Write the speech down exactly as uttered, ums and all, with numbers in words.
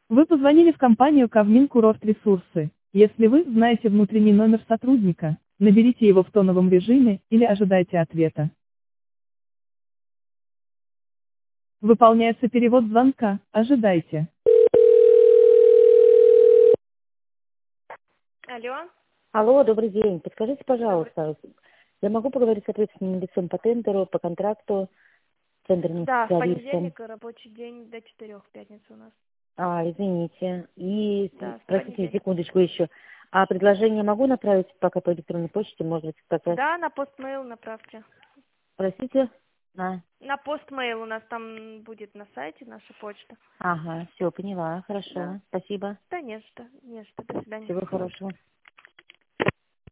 Вы позвонили в компанию Кавмин Курорт Ресурсы. Если вы знаете внутренний номер сотрудника, наберите его в тоновом режиме или ожидайте ответа. Выполняется перевод звонка. Ожидайте. Алло, Алло, добрый день. Подскажите, добрый. пожалуйста, я могу поговорить с ответственным лицом по тендеру, по контракту, тендерным Да, в специалистом? понедельник рабочий день до четырех, пятница у нас. А, извините. И, с- Да, в простите, понедельник. секундочку еще. А предложение могу направить пока по электронной почте, может быть, как-то... Да, на постмейл направьте. Простите? А, На постмейл у нас там будет на сайте наша почта. ага, все, поняла. Да. Хорошо. Спасибо. Да не за что, не за что. До свидания. Всего хорошего.